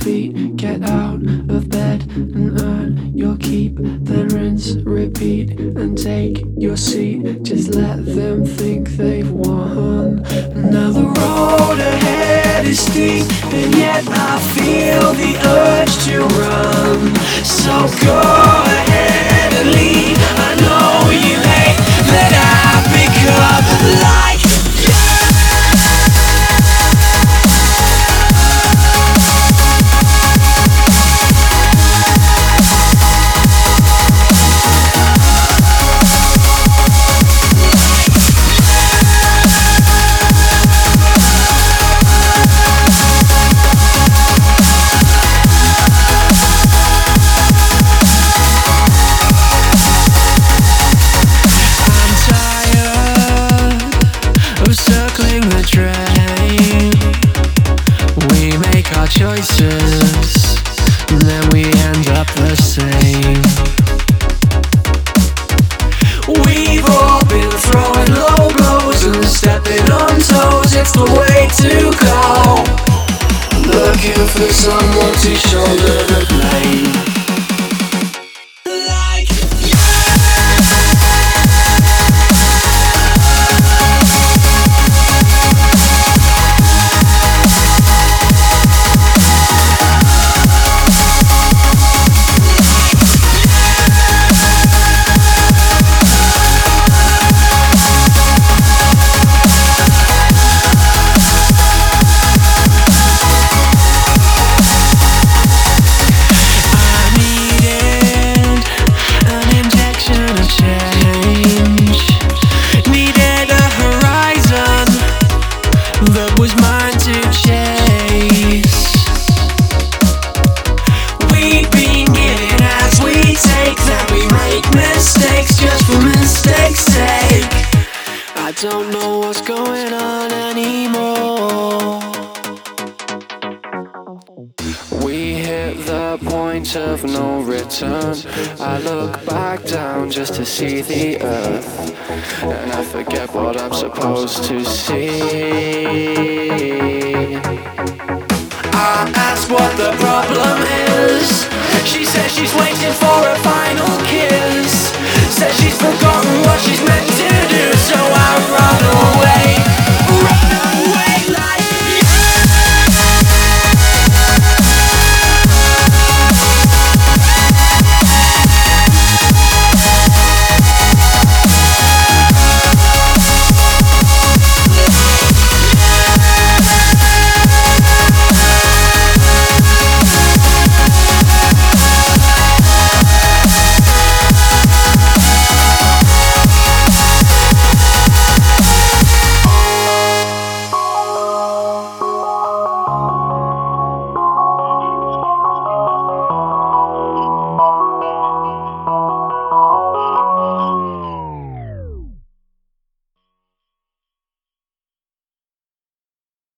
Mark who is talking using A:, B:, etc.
A: feet. Get out of bed and earn your keep. Then rinse, repeat, and take your seat. Just let them think they've won. Now the road ahead is steep, and yet I feel the urge to run. So go ahead and leave. I know you hate that I pick up like circling the train. We make our choices, and then we end up the same. We've all been throwing low blows and stepping on toes. It's the way to go. Looking for someone to shoulder the blame. That was mine to chase. We've been giving as we take, that we make mistakes just for mistakes' sake. I don't know what's going on anymore. We hit the point of no return. I look back down just to see the earth, and I forget what I'm supposed to see. I ask what the problem is. She says she's waiting for a final kiss. Says she's forgotten